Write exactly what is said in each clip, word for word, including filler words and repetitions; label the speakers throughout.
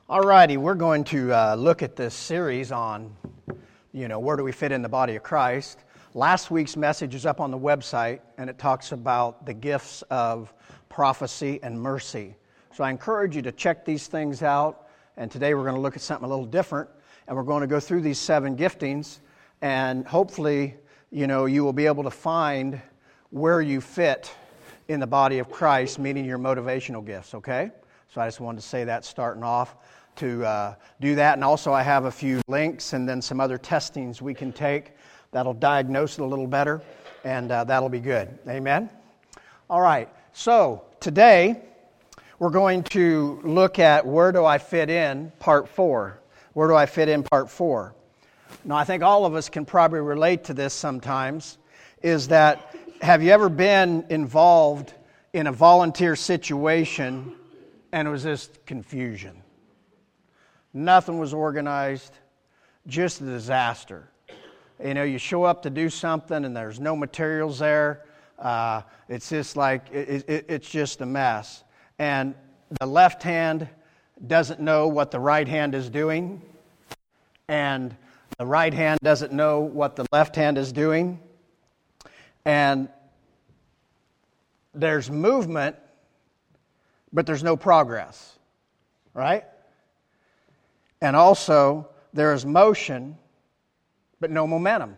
Speaker 1: All righty, we're going to uh, look at this series on, you know, where do we fit in the body of Christ. Last week's message is up on the website, and it talks about the gifts of prophecy and mercy. So I encourage you to check these things out, and today we're going to look at something a little different, and we're going to go through these seven giftings, and hopefully, you know, you will be able to find where you fit in the body of Christ, meaning your motivational gifts, okay? So I just wanted to say that starting off. To uh, do that, and also I have a few links and then some other testings we can take that'll diagnose it a little better, and uh, that'll be good. Amen? All right, so today we're going to look at Where Do I Fit In, Part four. Where do I fit in, Part four? Now, I think all of us can probably relate to this sometimes, is that have you ever been involved in a volunteer situation and it was just confusion? Nothing was organized, just a disaster. You know, you show up to do something and there's no materials there. Uh, it's just like, it, it, it's just a mess. And the left hand doesn't know what the right hand is doing. And the right hand doesn't know what the left hand is doing. And there's movement, but there's no progress, right? And also, there is motion, but no momentum.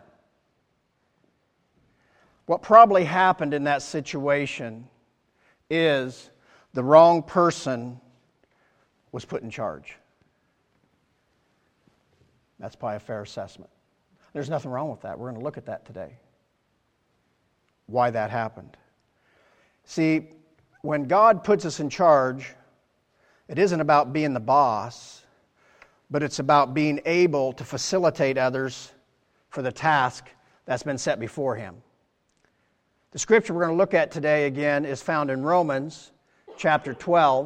Speaker 1: What probably happened in that situation is the wrong person was put in charge. That's probably a fair assessment. There's nothing wrong with that. We're going to look at that today. Why that happened. See, when God puts us in charge, it isn't about being the boss, but it's about being able to facilitate others for the task that's been set before him. The scripture we're going to look at today again is found in Romans chapter twelve,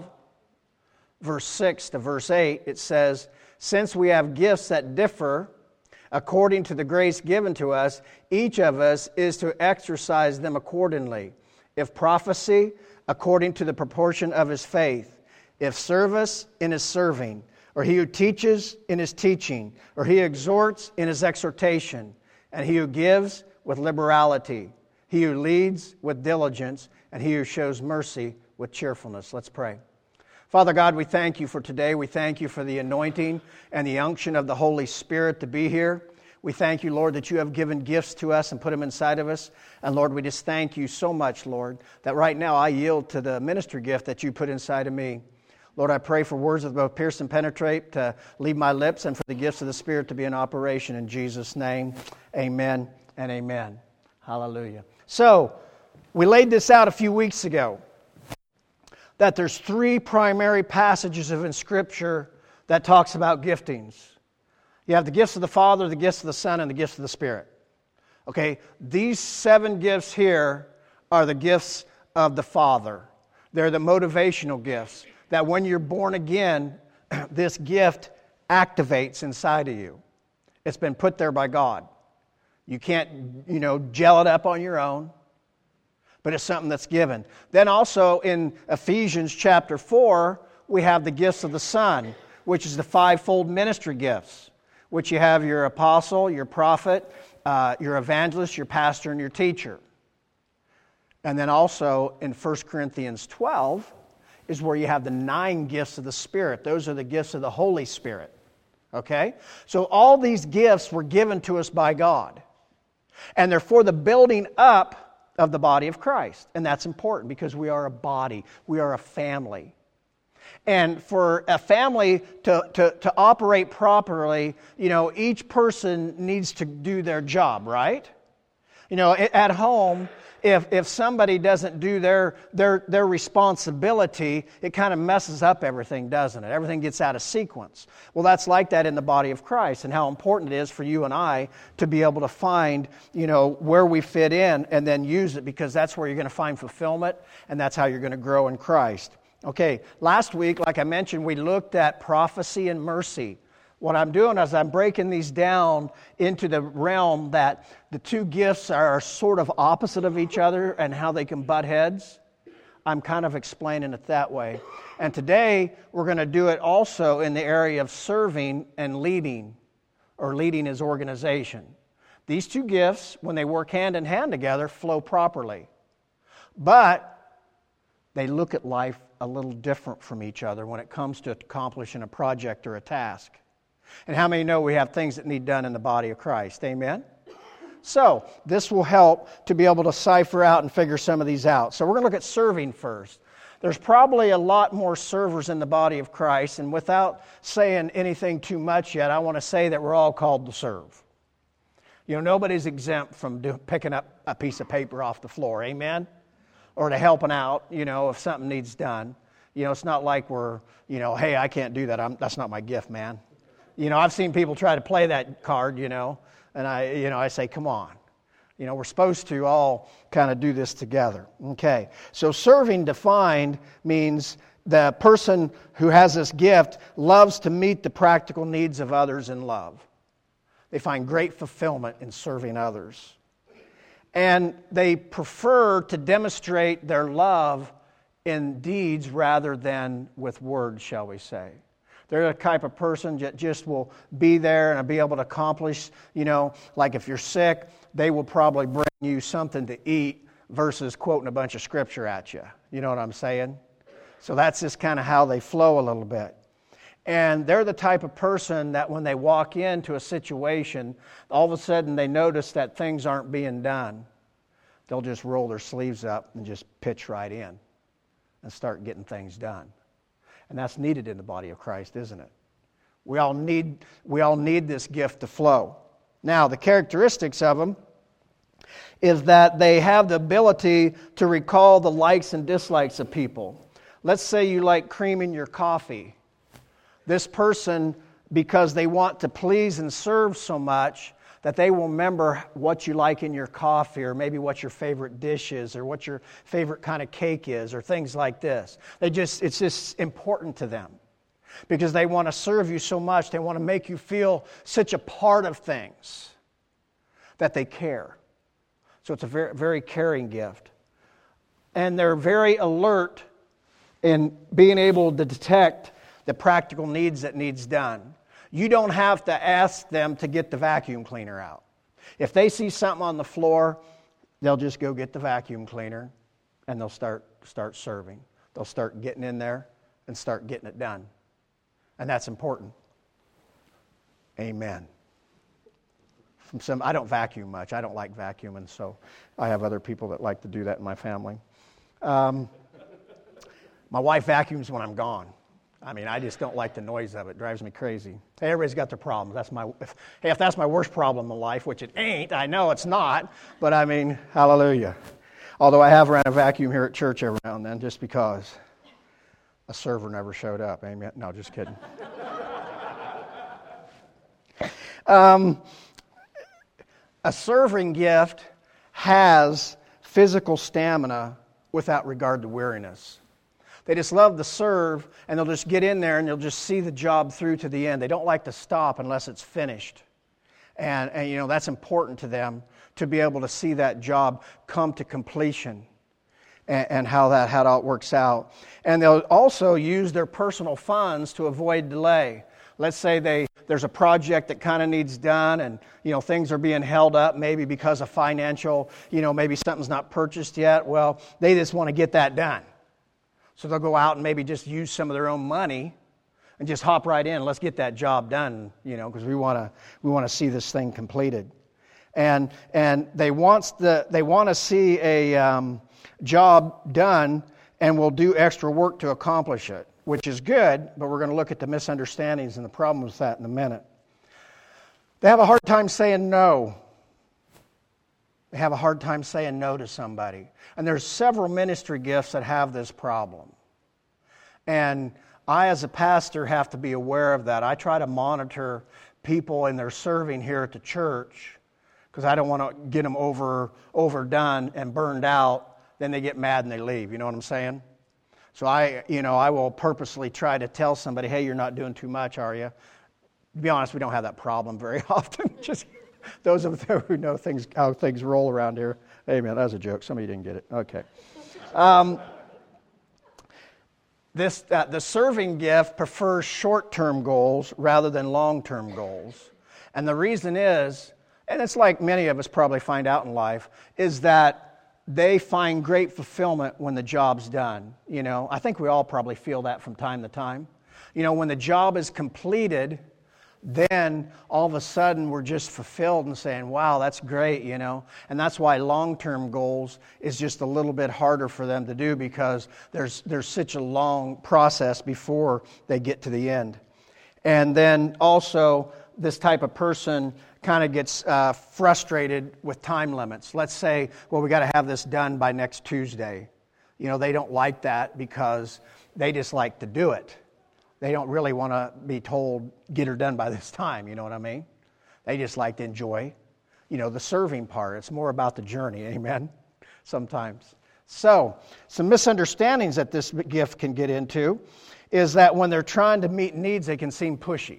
Speaker 1: verse six to verse eight. It says, "Since we have gifts that differ according to the grace given to us, each of us is to exercise them accordingly. If prophecy, according to the proportion of his faith. If service, in his serving. Or he who teaches in his teaching, or he who exhorts in his exhortation, and he who gives with liberality, he who leads with diligence, and he who shows mercy with cheerfulness." Let's pray. Father God, we thank you for today. We thank you for the anointing and the unction of the Holy Spirit to be here. We thank you, Lord, that you have given gifts to us and put them inside of us. And Lord, we just thank you so much, Lord, that right now I yield to the ministry gift that you put inside of me. Lord, I pray for words that both pierce and penetrate to leave my lips, and for the gifts of the Spirit to be in operation. In Jesus' name, amen and amen. Hallelujah. So, we laid this out a few weeks ago, that there's three primary passages of in Scripture that talks about giftings. You have the gifts of the Father, the gifts of the Son, and the gifts of the Spirit. Okay, these seven gifts here are the gifts of the Father. They're the motivational gifts. That when you're born again, this gift activates inside of you. It's been put there by God. You can't, you know, gel it up on your own, but it's something that's given. Then also in Ephesians chapter four, we have the gifts of the Son, which is the fivefold ministry gifts, which you have your apostle, your prophet, uh, your evangelist, your pastor, and your teacher. And then also in First Corinthians twelve, is where you have the nine gifts of the Spirit. Those are the gifts of the Holy Spirit. Okay? So all these gifts were given to us by God. And they're for the building up of the body of Christ. And that's important because we are a body. We are a family. And for a family to, to, to operate properly, you know, each person needs to do their job, right? You know, at home, If if somebody doesn't do their their their responsibility, it kind of messes up everything, doesn't it? Everything gets out of sequence. Well, that's like that in the body of Christ, and how important it is for you and I to be able to find, you know, where we fit in and then use it, because that's where you're going to find fulfillment, and that's how you're going to grow in Christ. Okay, last week, like I mentioned, we looked at prophecy and mercy. What I'm doing is I'm breaking these down into the realm that the two gifts are sort of opposite of each other and how they can butt heads. I'm kind of explaining it that way. And today, we're going to do it also in the area of serving and leading, or leading his organization. These two gifts, when they work hand in hand together, flow properly. But they look at life a little different from each other when it comes to accomplishing a project or a task. And how many know we have things that need done in the body of Christ? Amen? So, this will help to be able to cipher out and figure some of these out. So we're going to look at serving first. There's probably a lot more servers in the body of Christ, and without saying anything too much yet, I want to say that we're all called to serve. You know, nobody's exempt from do, picking up a piece of paper off the floor, amen? Or to helping out, you know, if something needs done. You know, it's not like we're, you know, hey, I can't do that. I'm, that's not my gift, man. You know, I've seen people try to play that card, you know, and I, you know, I say, come on. You know, we're supposed to all kind of do this together. Okay, so serving defined means the person who has this gift loves to meet the practical needs of others in love. They find great fulfillment in serving others. And they prefer to demonstrate their love in deeds rather than with words, shall we say. They're the type of person that just will be there and be able to accomplish, you know, like if you're sick, they will probably bring you something to eat versus quoting a bunch of scripture at you. You know what I'm saying? So that's just kind of how they flow a little bit. And they're the type of person that when they walk into a situation, all of a sudden they notice that things aren't being done. They'll just roll their sleeves up and just pitch right in and start getting things done. And that's needed in the body of Christ, isn't it? We all need, we all need this gift to flow. Now, the characteristics of them is that they have the ability to recall the likes and dislikes of people. Let's say you like cream in your coffee. This person, because they want to please and serve so much, that they will remember what you like in your coffee, or maybe what your favorite dish is, or what your favorite kind of cake is, or things like this. They just, it's just important to them because they want to serve you so much. They want to make you feel such a part of things that they care. So it's a very, very caring gift. And they're very alert in being able to detect the practical needs that needs done. You don't have to ask them to get the vacuum cleaner out. If they see something on the floor, they'll just go get the vacuum cleaner and they'll start start serving. They'll start getting in there and start getting it done. And that's important. Amen. From some, I don't vacuum much. I don't like vacuuming, so I have other people that like to do that in my family. Um, my wife vacuums when I'm gone. I mean, I just don't like the noise of it. It drives me crazy. Hey, everybody's got their problems. That's my. If, hey, if that's my worst problem in life, which it ain't, I know it's not. But I mean, hallelujah. Although I have ran a vacuum here at church every now and then, just because a server never showed up. Amen. No, just kidding. um, a serving gift has physical stamina without regard to weariness. They just love to serve, and they'll just get in there and they'll just see the job through to the end. They don't like to stop unless it's finished. And, and you know, that's important to them to be able to see that job come to completion and, and how that how it works out. And they'll also use their personal funds to avoid delay. Let's say they there's a project that kind of needs done, and you know things are being held up maybe because of financial, you know, maybe something's not purchased yet. Well, they just want to get that done. So they'll go out and maybe just use some of their own money and just hop right in. Let's get that job done, you know, because we want to we want to see this thing completed. And and they wants the they want to see a um, job done, and will do extra work to accomplish it, which is good. But we're going to look at the misunderstandings and the problems with that in a minute. They have a hard time saying no. They have a hard time saying no to somebody. And there's several ministry gifts that have this problem. And I, as a pastor, have to be aware of that. I try to monitor people in their serving here at the church because I don't want to get them over overdone and burned out. Then they get mad and they leave. You know what I'm saying? So I, you know, I will purposely try to tell somebody, hey, you're not doing too much, are you? To be honest, we don't have that problem very often. Just those of you who know things, how things roll around here. Amen. That was a joke. Some of you didn't get it. Okay. Um, This, uh, the serving gift prefers short-term goals rather than long-term goals. And the reason is, and it's like many of us probably find out in life, is that they find great fulfillment when the job's done. You know, I think we all probably feel that from time to time. You know, when the job is completed, then all of a sudden we're just fulfilled and saying, wow, that's great, you know. And that's why long-term goals is just a little bit harder for them to do, because there's there's such a long process before they get to the end. And then also, this type of person kind of gets uh, frustrated with time limits. Let's say, well, we got to have this done by next Tuesday. You know, they don't like that because they just like to do it. They don't really want to be told, get her done by this time, you know what I mean? They just like to enjoy, you know, the serving part. It's more about the journey, amen, sometimes. So, some misunderstandings that this gift can get into is that when they're trying to meet needs, they can seem pushy.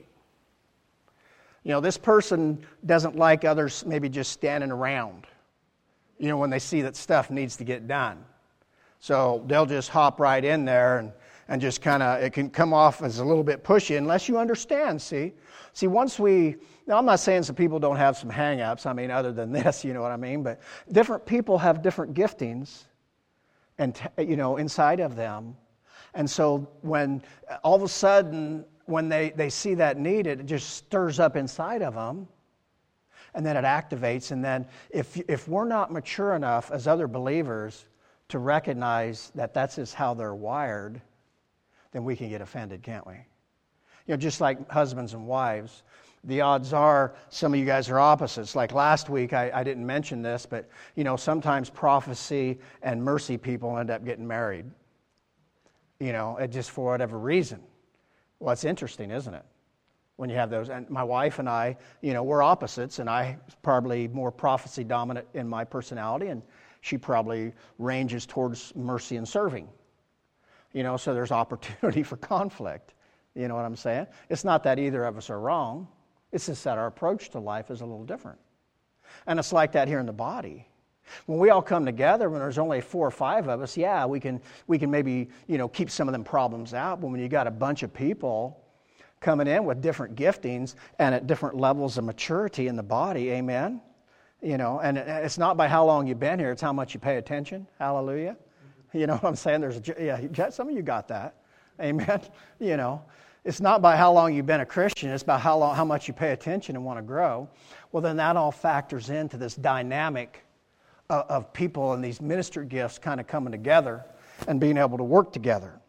Speaker 1: You know, this person doesn't like others maybe just standing around, you know, when they see that stuff needs to get done. So they'll just hop right in there and And just kind of, it can come off as a little bit pushy unless you understand, see? See, once we, now I'm not saying some people don't have some hang-ups, I mean, other than this, you know what I mean? But different people have different giftings, and you know, inside of them. And so when, all of a sudden, when they, they see that need, it just stirs up inside of them, and then it activates. And then if if we're not mature enough as other believers to recognize that that's just how they're wired, then we can get offended, can't we? You know, just like husbands and wives, the odds are some of you guys are opposites. Like last week, I, I didn't mention this, but, you know, sometimes prophecy and mercy people end up getting married. You know, it just for whatever reason. Well, it's interesting, isn't it? When you have those. And my wife and I, you know, we're opposites, and I probably more prophecy dominant in my personality, and she probably ranges towards mercy and serving. You know, so there's opportunity for conflict. You know what I'm saying? It's not that either of us are wrong. It's just that our approach to life is a little different. And it's like that here in the body. When we all come together, when there's only four or five of us, yeah, we can we can maybe, you know, keep some of them problems out. But when you got a bunch of people coming in with different giftings and at different levels of maturity in the body, amen? You know, and it's not by how long you've been here, it's how much you pay attention. Hallelujah. You know what I'm saying? There's a, yeah, some of you got that. Amen. You know, it's not by how long you've been a Christian, it's about how long, how much you pay attention and want to grow. Well, then that all factors into this dynamic of, of people and these ministry gifts kind of coming together and being able to work together.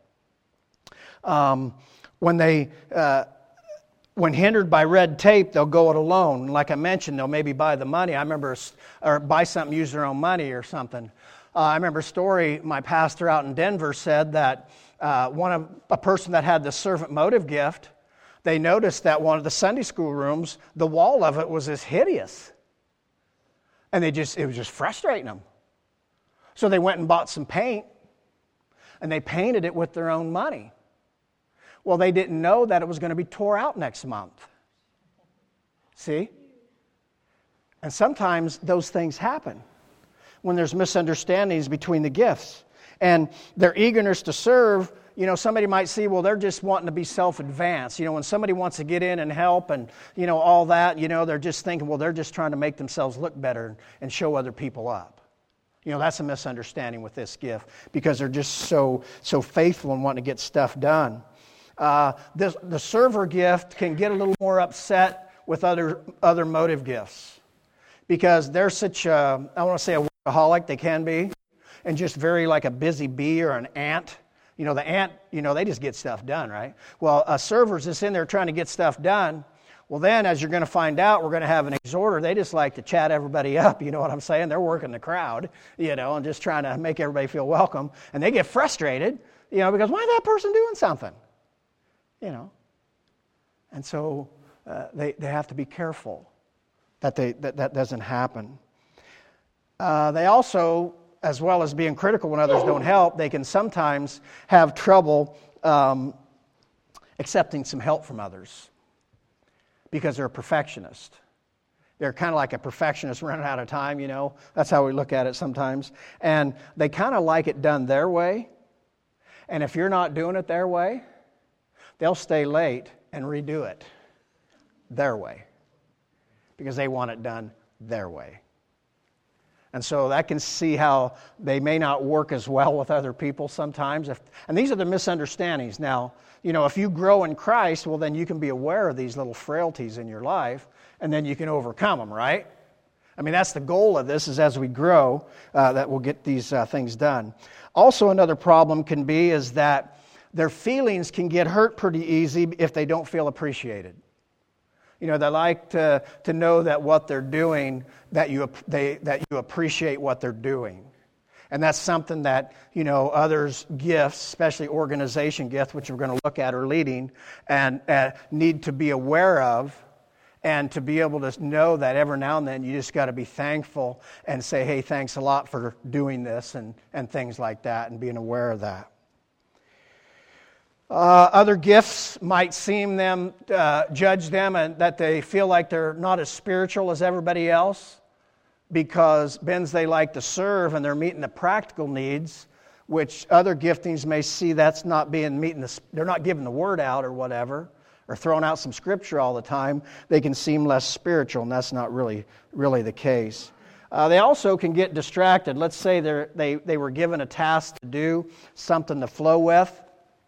Speaker 1: Um, when they, uh, when hindered by red tape, they'll go it alone. Like I mentioned, they'll maybe buy the money. I remember, or buy something, use their own money or something. Uh, I remember a story my pastor out in Denver said that uh, one of a person that had the servant motive gift, they noticed that one of the Sunday school rooms, the wall of it was just hideous. And they just it was just frustrating them. So they went and bought some paint, and they painted it with their own money. Well, they didn't know that it was going to be tore out next month. See? And sometimes those things happen when there's misunderstandings between the gifts. And their eagerness to serve, you know, somebody might see, well, they're just wanting to be self-advanced. You know, when somebody wants to get in and help and, you know, all that, you know, they're just thinking, well, they're just trying to make themselves look better and show other people up. You know, that's a misunderstanding with this gift because they're just so so faithful and wanting to get stuff done. Uh, this, the server gift can get a little more upset with other other motive gifts because they're such a, I want to say a workaholic, they can be, and just very like a busy bee or an ant. You know, the ant, you know, they just get stuff done, right? Well, a server's just in there trying to get stuff done. Well, then, as you're going to find out, we're going to have an exhorter. They just like to chat everybody up, you know what I'm saying? They're working the crowd, you know, and just trying to make everybody feel welcome. And they get frustrated, you know, because why is that person doing something? You know. And so uh, they, they have to be careful that they that, that doesn't happen. Uh, they also, as well as being critical when others don't help, they can sometimes have trouble um, accepting some help from others because they're a perfectionist. They're kind of like a perfectionist running out of time, you know. That's how we look at it sometimes. And they kind of like it done their way. And if you're not doing it their way, they'll stay late and redo it their way because they want it done their way. And so I can see how they may not work as well with other people sometimes. If, and these are the misunderstandings. Now, you know, if you grow in Christ, well, then you can be aware of these little frailties in your life, and then you can overcome them, right? I mean, that's the goal of this, is as we grow, uh, that we'll get these uh, things done. Also, another problem can be is that their feelings can get hurt pretty easy if they don't feel appreciated. You know, they like to, to know that what they're doing, that you they that you appreciate what they're doing. And that's something that, you know, others' gifts, especially organization gifts, which we're going to look at, or leading, and uh, need to be aware of, and to be able to know that every now and then you just got to be thankful and say, hey, thanks a lot for doing this, and, and things like that, and being aware of that. Uh, other gifts might seem them, uh, judge them, and that they feel like they're not as spiritual as everybody else because Ben's they like to serve and they're meeting the practical needs, which other giftings may see that's not being meeting the, they're not giving the word out or whatever, or throwing out some scripture all the time. They can seem less spiritual, and that's not really really the case. Uh, they also can get distracted. Let's say they they they were given a task to do, something to flow with,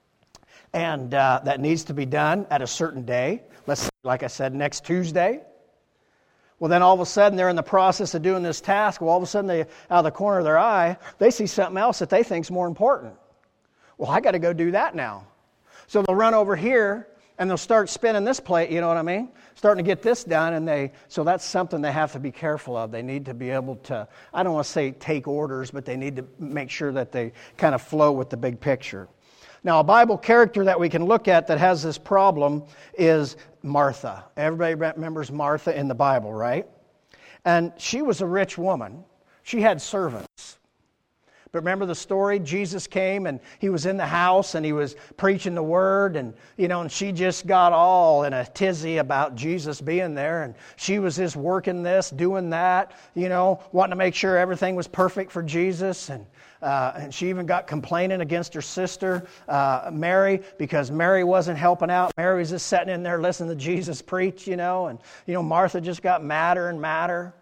Speaker 1: and uh, that needs to be done at a certain day. Let's say, like I said, next Tuesday. Well, then all of a sudden they're in the process of doing this task. Well, all of a sudden, they, out of the corner of their eye, they see something else that they think is more important. Well, I got to go do that now. So they'll run over here and they'll start spinning this plate. You know what I mean? Starting to get this done, and they so that's something they have to be careful of. They need to be able to, I don't want to say take orders, but they need to make sure that they kind of flow with the big picture. Now, a Bible character that we can look at that has this problem is Martha. Everybody remembers Martha in the Bible, right? And she was a rich woman. She had servants. But remember the story? Jesus came and he was in the house and he was preaching the word, and you know, and she just got all in a tizzy about Jesus being there, and she was just working this, doing that, you know, wanting to make sure everything was perfect for Jesus, and uh, and she even got complaining against her sister uh, Mary because Mary wasn't helping out. Mary was just sitting in there listening to Jesus preach, you know, and you know Martha just got madder and madder,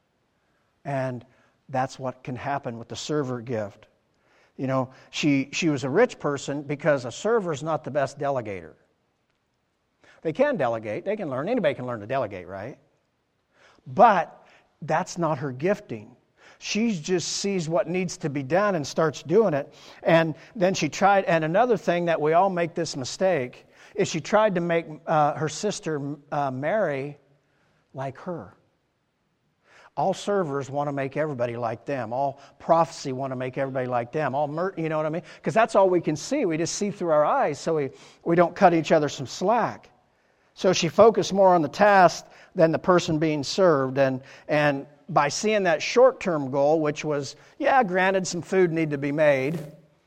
Speaker 1: and that's what can happen with the server gift. You know, she she was a rich person because a server is not the best delegator. They can delegate. They can learn. Anybody can learn to delegate, right? But that's not her gifting. She just sees what needs to be done and starts doing it. And then she tried, and another thing that we all make this mistake, is she tried to make uh, her sister uh, Mary like her. All servers want to make everybody like them. All prophecy want to make everybody like them. All mur- you know what I mean? Because that's all we can see. We just see through our eyes, so we, we don't cut each other some slack. So she focused more on the task than the person being served. And and by seeing that short-term goal, which was, yeah, granted, some food needed to be made,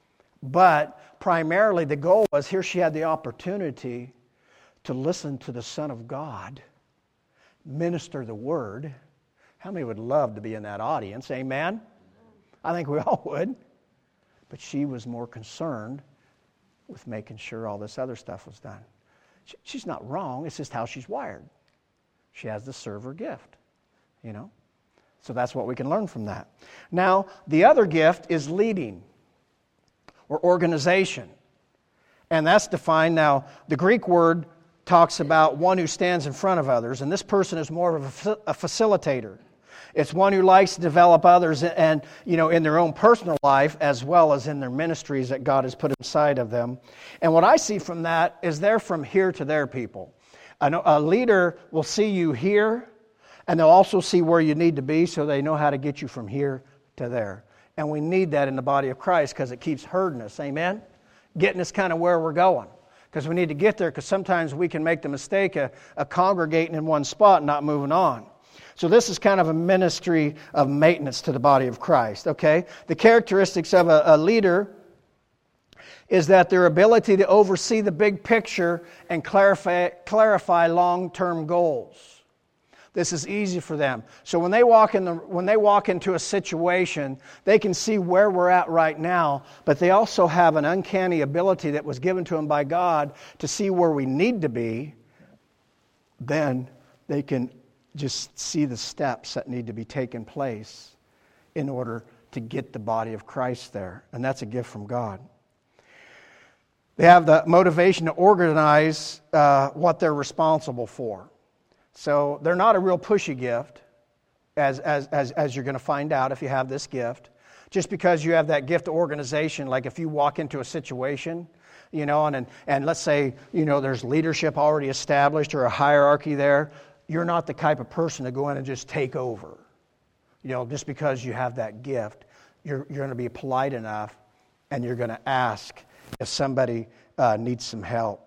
Speaker 1: but primarily the goal was here she had the opportunity to listen to the Son of God, minister the Word. How many would love to be in that audience? Amen? I think we all would. But she was more concerned with making sure all this other stuff was done. She, she's not wrong. It's just how she's wired. She has the server gift, you know. So that's what we can learn from that. Now, the other gift is leading or organization. And that's defined. Now, the Greek word talks about one who stands in front of others, and this person is more of a, a facilitator. It's one who likes to develop others and, you know, in their own personal life as well as in their ministries that God has put inside of them. And what I see from that is they're from here to there people. A, a leader will see you here, and they'll also see where you need to be so they know how to get you from here to there. And we need that in the body of Christ because it keeps herding us, amen? Getting us kind of where we're going. Because we need to get there, because sometimes we can make the mistake of, of congregating in one spot and not moving on. So this is kind of a ministry of maintenance to the body of Christ, okay? The characteristics of a, a leader is that their ability to oversee the big picture and clarify, clarify long-term goals. This is easy for them. So when they walk in the when they walk into a situation, they can see where we're at right now, but they also have an uncanny ability that was given to them by God to see where we need to be. Then they can just see the steps that need to be taken place in order to get the body of Christ there. And that's a gift from God. They have the motivation to organize uh, what they're responsible for. So they're not a real pushy gift, as, as, as, as you're going to find out if you have this gift. Just because you have that gift of organization, like if you walk into a situation, you know, and, and, and let's say, you know, there's leadership already established or a hierarchy there, you're not the type of person to go in and just take over. You know, just because you have that gift, you're, you're going to be polite enough and you're going to ask if somebody uh, needs some help.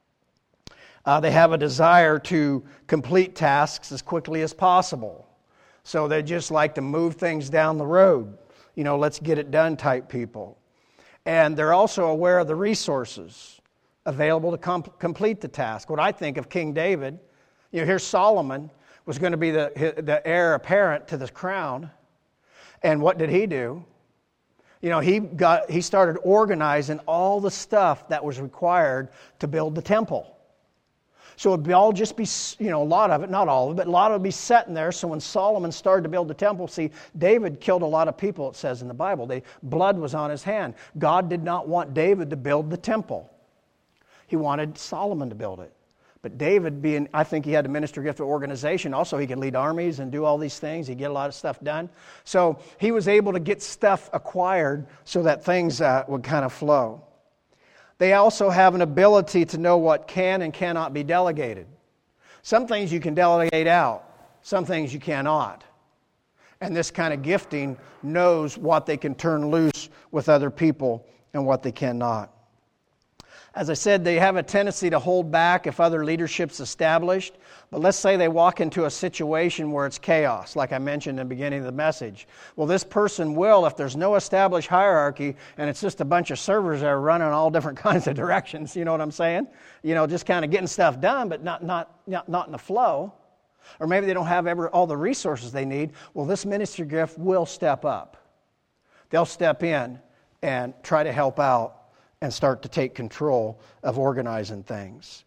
Speaker 1: Uh, they have a desire to complete tasks as quickly as possible. So they just like to move things down the road. You know, let's get it done type people. And they're also aware of the resources available to com- complete the task. What I think of King David, you know, here's Solomon was going to be the, the heir apparent to the crown. And what did he do? You know, he got he started organizing all the stuff that was required to build the temple. So it would all just be, you know, a lot of it, not all of it, but a lot of it would be set in there. So when Solomon started to build the temple, see, David killed a lot of people, it says in the Bible. They, blood was on his hand. God did not want David to build the temple. He wanted Solomon to build it. But David, being, I think he had the ministry gift of organization. Also, he could lead armies and do all these things. He'd get a lot of stuff done. So he was able to get stuff acquired so that things uh, would kind of flow. They also have an ability to know what can and cannot be delegated. Some things you can delegate out. Some things you cannot. And this kind of gifting knows what they can turn loose with other people and what they cannot. As I said, they have a tendency to hold back if other leadership's established. But let's say they walk into a situation where it's chaos, like I mentioned in the beginning of the message. Well, this person will, if there's no established hierarchy and it's just a bunch of servers that are running all different kinds of directions, you know what I'm saying? You know, just kind of getting stuff done, but not, not, not, not in the flow. Or maybe they don't have ever all the resources they need. Well, this ministry gift will step up. They'll step in and try to help out and start to take control of organizing things.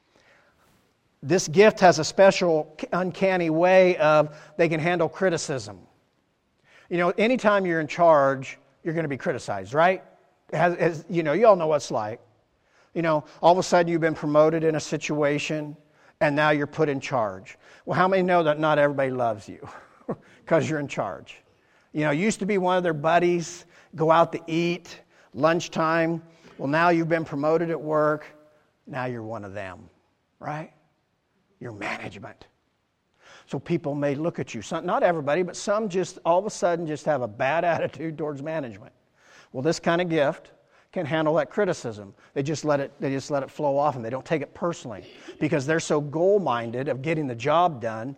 Speaker 1: This gift has a special uncanny way of they can handle criticism. You know, anytime you're in charge, you're going to be criticized, right? As, as, you know, you all know what it's like. You know, all of a sudden you've been promoted in a situation and now you're put in charge. Well, how many know that not everybody loves you because you're in charge? You know, you used to be one of their buddies, go out to eat, lunchtime. Well, now you've been promoted at work. Now you're one of them, right? You're management. So people may look at you. Some, not everybody, but some just all of a sudden just have a bad attitude towards management. Well, this kind of gift can handle that criticism. They just let it, they just let it flow off and they don't take it personally because they're so goal-minded of getting the job done.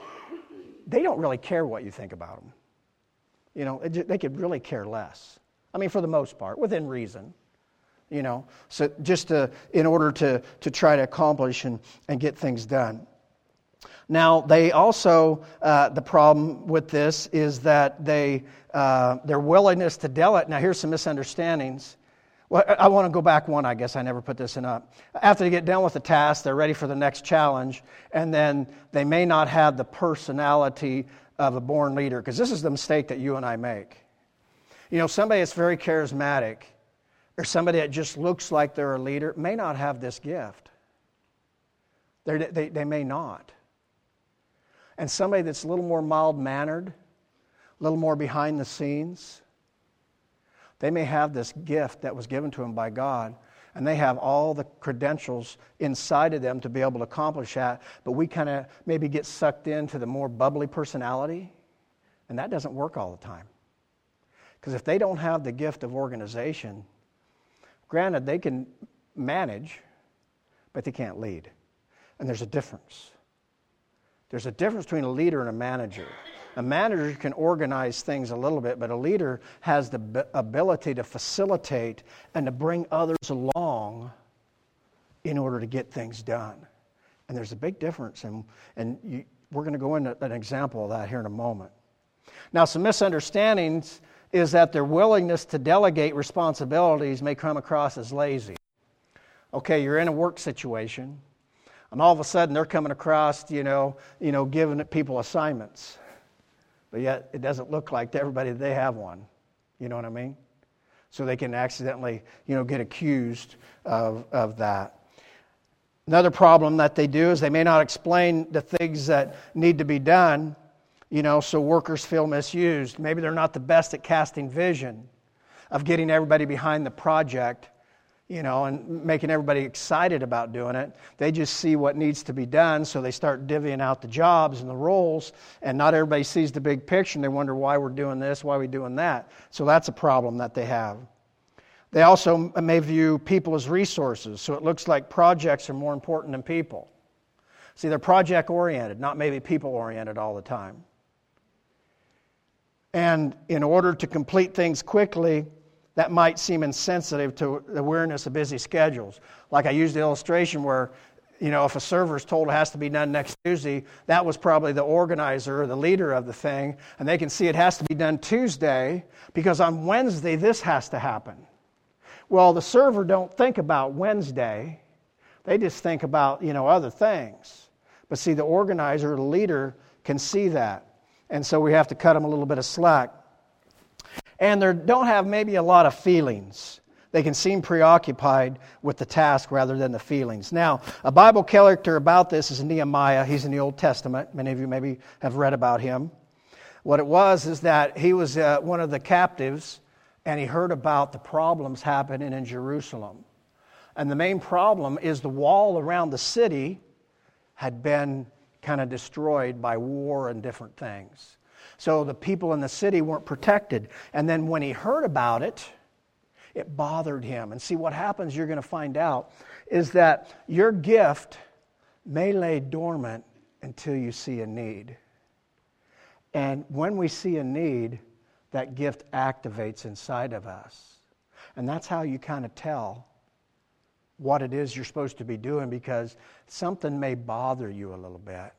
Speaker 1: They don't really care what you think about them. You know, it, they could really care less. I mean, for the most part, within reason. You know, so just to, in order to, to try to accomplish and, and get things done. Now, they also, uh, the problem with this is that they, uh, their willingness to delegate. Now, here's some misunderstandings. Well, I want to go back one, I guess I never put this in up. After they get done with the task, they're ready for the next challenge, and then they may not have the personality of a born leader, because this is the mistake that you and I make. You know, somebody that's very charismatic, or somebody that just looks like they're a leader, may not have this gift. They're, they they may not. And somebody that's a little more mild-mannered, a little more behind the scenes, they may have this gift that was given to them by God, and they have all the credentials inside of them to be able to accomplish that, but we kind of maybe get sucked into the more bubbly personality, and that doesn't work all the time. Because if they don't have the gift of organization, granted, they can manage, but they can't lead. And there's a difference. There's a difference between a leader and a manager. A manager can organize things a little bit, but a leader has the b- ability to facilitate and to bring others along in order to get things done. And there's a big difference. And, and you, we're going to go into an example of that here in a moment. Now, some misunderstandings is that their willingness to delegate responsibilities may come across as lazy. Okay, you're in a work situation, and all of a sudden they're coming across, you know, you know, giving people assignments. But yet it doesn't look like to everybody that they have one. You know what I mean? So they can accidentally, you know, get accused of, of that. Another problem that they do is they may not explain the things that need to be done, you know, so workers feel misused. Maybe they're not the best at casting vision, of getting everybody behind the project, you know, and making everybody excited about doing it. They just see what needs to be done, so they start divvying out the jobs and the roles, and not everybody sees the big picture, and they wonder why we're doing this, why we're doing that. So that's a problem that they have. They also may view people as resources, so it looks like projects are more important than people. See, they're project-oriented, not maybe people-oriented all the time. And in order to complete things quickly, that might seem insensitive to the awareness of busy schedules. Like I used the illustration where, you know, if a server is told it has to be done next Tuesday, that was probably the organizer or the leader of the thing, and they can see it has to be done Tuesday because on Wednesday this has to happen. Well, the server don't think about Wednesday. They just think about, you know, other things. But see, the organizer or the leader can see that. And so we have to cut them a little bit of slack. And they don't have maybe a lot of feelings. They can seem preoccupied with the task rather than the feelings. Now, a Bible character about this is Nehemiah. He's in the Old Testament. Many of you maybe have read about him. What it was is that he was uh, one of the captives, and he heard about the problems happening in Jerusalem. And the main problem is the wall around the city had been kind of destroyed by war and different things. So the people in the city weren't protected. And then when he heard about it, it bothered him. And see, what happens, you're going to find out, is that your gift may lay dormant until you see a need. And when we see a need, that gift activates inside of us. And that's how you kind of tell what it is you're supposed to be doing, because something may bother you a little bit.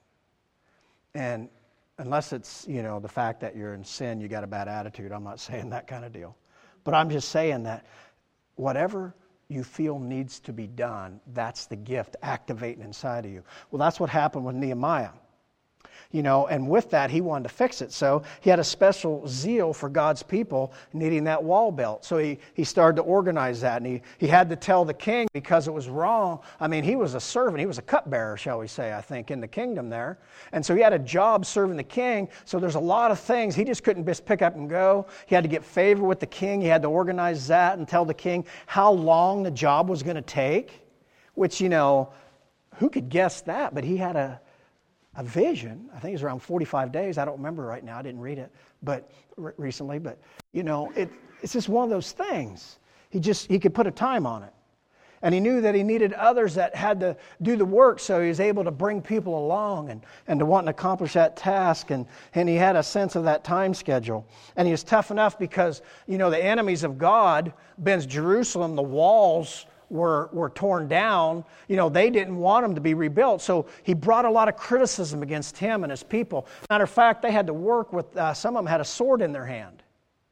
Speaker 1: And unless it's, you know, the fact that you're in sin, you got a bad attitude. I'm not saying that kind of deal. But I'm just saying that whatever you feel needs to be done, that's the gift activating inside of you. Well, that's what happened with Nehemiah. You know, and with that, he wanted to fix it. So he had a special zeal for God's people needing that wall built. So he, he started to organize that. And he, he had to tell the king because it was wrong. I mean, he was a servant. He was a cupbearer, shall we say, I think, in the kingdom there. And so he had a job serving the king. So there's a lot of things. He just couldn't just pick up and go. He had to get favor with the king. He had to organize that and tell the king how long the job was going to take. Which, you know, who could guess that? But he had a... a vision. I think it was around forty-five days. I don't remember right now. I didn't read it but re- recently. But, you know, it, it's just one of those things. He just, he could put a time on it. And he knew that he needed others that had to do the work, so he was able to bring people along and, and to want to accomplish that task. And, and he had a sense of that time schedule. And he was tough enough because, you know, the enemies of God, Ben's Jerusalem, the walls were were torn down. You know, they didn't want them to be rebuilt. So he brought a lot of criticism against him and his people. Matter of fact, they had to work with, uh, some of them had a sword in their hand.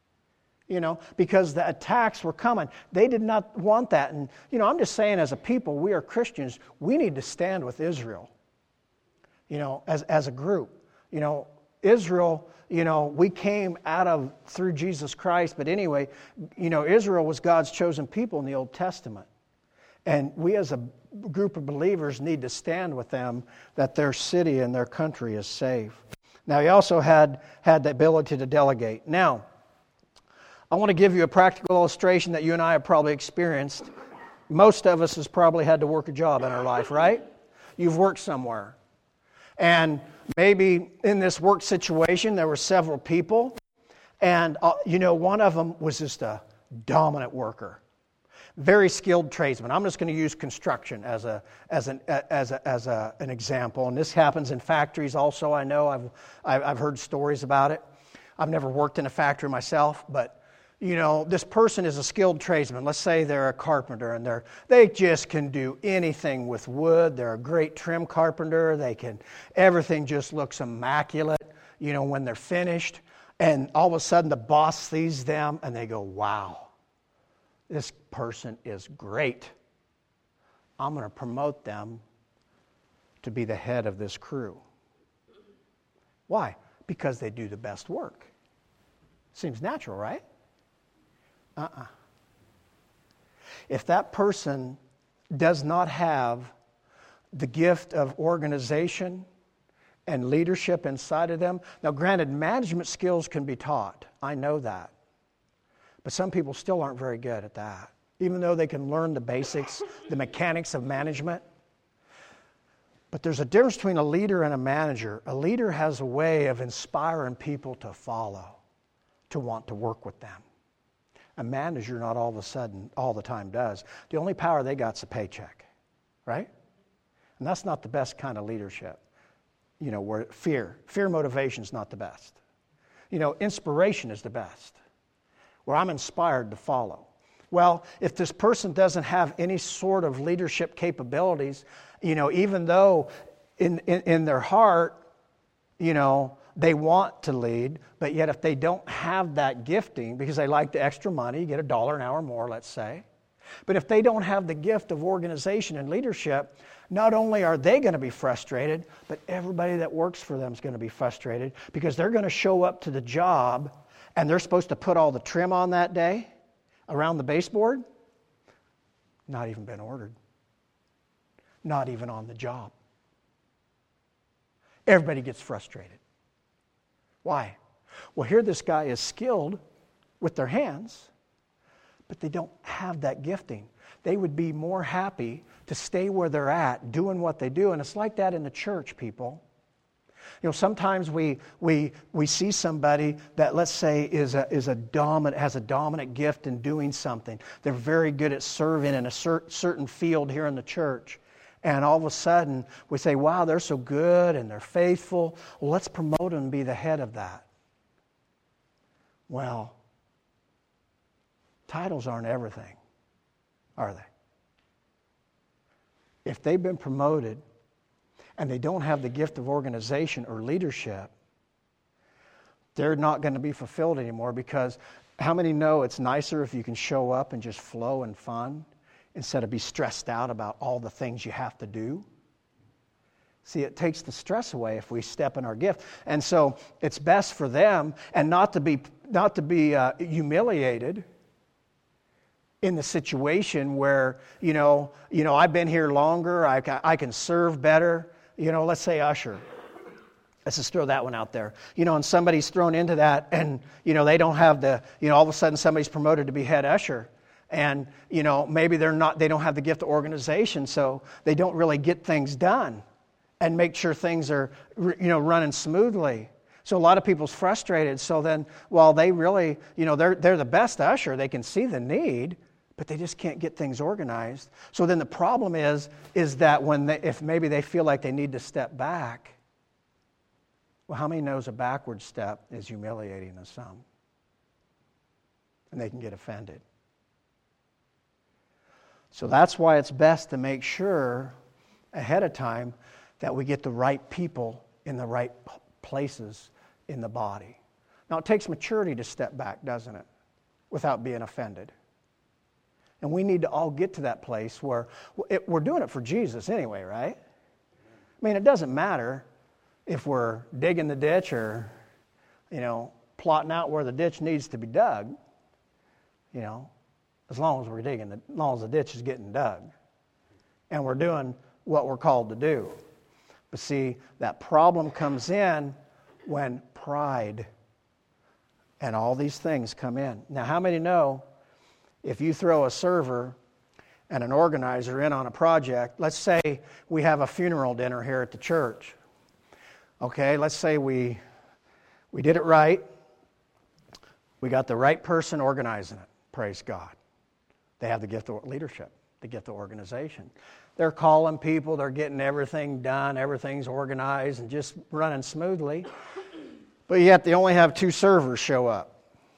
Speaker 1: You know, because the attacks were coming. They did not want that. And, you know, I'm just saying as a people, we are Christians, we need to stand with Israel. You know, as, as a group. You know, Israel, you know, we came out of, through Jesus Christ. But anyway, you know, Israel was God's chosen people in the Old Testament. And we as a group of believers need to stand with them that their city and their country is safe. Now, he also had, had the ability to delegate. Now, I want to give you a practical illustration that you and I have probably experienced. Most of us has probably had to work a job in our life, right? You've worked somewhere. And maybe in this work situation, there were several people. And, uh, you know, one of them was just a dominant worker. Very skilled tradesman. I'm just going to use construction as a as an as a, as a, an example, and this happens in factories also. I know I've I've heard stories about it. I've never worked in a factory myself, but you know, this person is a skilled tradesman. Let's say they're a carpenter and they're they just can do anything with wood. They're a great trim carpenter. They can, everything just looks immaculate, you know, when they're finished. And all of a sudden the boss sees them and they go, wow, this person is great. I'm going to promote them to be the head of this crew. Why? Because they do the best work. Seems natural, right? Uh-uh. If that person does not have the gift of organization and leadership inside of them, now granted, management skills can be taught. I know that. But some people still aren't very good at that. Even though they can learn the basics, the mechanics of management. But there's a difference between a leader and a manager. A leader has a way of inspiring people to follow, to want to work with them. A manager not all of a sudden, all the time does. The only power they got is a paycheck, right? And that's not the best kind of leadership. You know, where fear, fear motivation is not the best. You know, inspiration is the best, where I'm inspired to follow. Well, if this person doesn't have any sort of leadership capabilities, you know, even though in, in, in their heart, you know, they want to lead, but yet if they don't have that gifting, because they like the extra money, get a dollar an hour more, let's say. But if they don't have the gift of organization and leadership, not only are they going to be frustrated, but everybody that works for them is going to be frustrated because they're going to show up to the job and they're supposed to put all the trim on that day around the baseboard. Not even been ordered. Not even on the job. Everybody gets frustrated. Why? Well, here this guy is skilled with their hands, but they don't have that gifting. They would be more happy to stay where they're at, doing what they do. And it's like that in the church, people. You know, sometimes we we we see somebody that, let's say, is a is a dominant has a dominant gift in doing something. They're very good at serving in a cer- certain field here in the church. And all of a sudden, we say, wow, they're so good and they're faithful. Well, let's promote them and be the head of that. Well, titles aren't everything, are they? If they've been promoted and they don't have the gift of organization or leadership, they're not going to be fulfilled anymore, because how many know it's nicer if you can show up and just flow and fun instead of be stressed out about all the things you have to do? See, it takes the stress away if we step in our gift. And so it's best for them, and not to be not to be uh, humiliated in the situation where, you know, you know, I've been here longer, I can, I can serve better. You know, let's say usher. Let's just throw that one out there. You know, and somebody's thrown into that, and, you know, they don't have the, you know, all of a sudden somebody's promoted to be head usher. And, you know, maybe they're not, they don't have the gift of organization, so they don't really get things done and make sure things are, you know, running smoothly. So a lot of people's frustrated. So then, while they really, you know, they're they're the best usher, they can see the need, but they just can't get things organized. So then the problem is, is that when they, if maybe they feel like they need to step back, well, how many knows a backward step is humiliating to some? And they can get offended. So that's why it's best to make sure ahead of time that we get the right people in the right places in the body. Now, it takes maturity to step back, doesn't it? Without being offended. And we need to all get to that place where it, we're doing it for Jesus anyway, right? I mean, it doesn't matter if we're digging the ditch or, you know, plotting out where the ditch needs to be dug, you know, as long as we're digging, the, as long as the ditch is getting dug. And we're doing what we're called to do. But see, that problem comes in when pride and all these things come in. Now, how many know if you throw a server and an organizer in on a project, let's say we have a funeral dinner here at the church. Okay, let's say we we did it right. We got the right person organizing it. Praise God. They have the gift of leadership, the gift of organization. They're calling people, they're getting everything done, everything's organized and just running smoothly. But yet they only have two servers show up.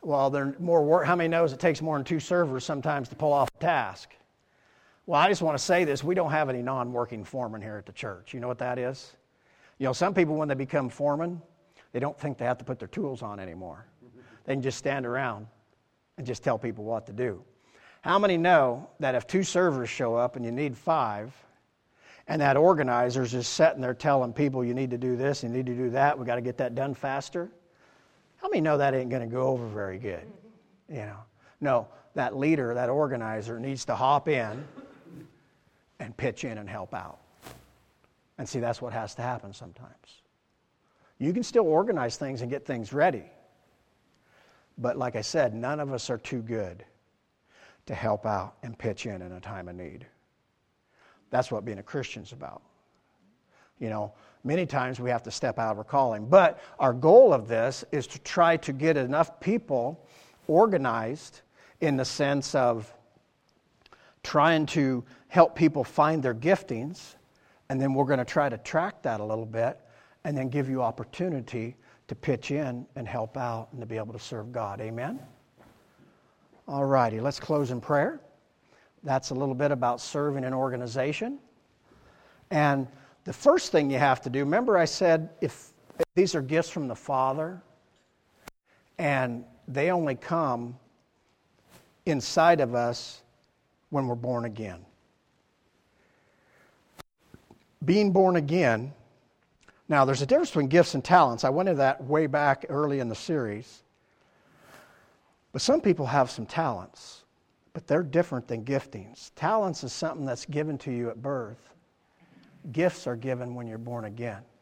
Speaker 1: Well, there more work. How many knows it takes more than two servers sometimes to pull off a task? Well, I just want to say this. We don't have any non-working foremen here at the church. You know what that is? You know, some people, when they become foremen, they don't think they have to put their tools on anymore. They can just stand around and just tell people what to do. How many know that if two servers show up and you need five, and that organizer's just sitting there telling people you need to do this, you need to do that, we got to get that done faster? How many know that ain't going to go over very good? You know, no, that leader, that organizer needs to hop in and pitch in and help out. And see, that's what has to happen sometimes. You can still organize things and get things ready. But like I said, none of us are too good to help out and pitch in in a time of need. That's what being a Christian's about. You know, many times we have to step out of our calling. But our goal of this is to try to get enough people organized in the sense of trying to help people find their giftings, and then we're going to try to track that a little bit and then give you opportunity to pitch in and help out and to be able to serve God. Amen? All righty, let's close in prayer. That's a little bit about serving an organization. And the first thing you have to do, remember I said if, if these are gifts from the Father and they only come inside of us when we're born again. Being born again, now there's a difference between gifts and talents. I went into that way back early in the series. But some people have some talents, but they're different than giftings. Talents is something that's given to you at birth. Gifts are given when you're born again.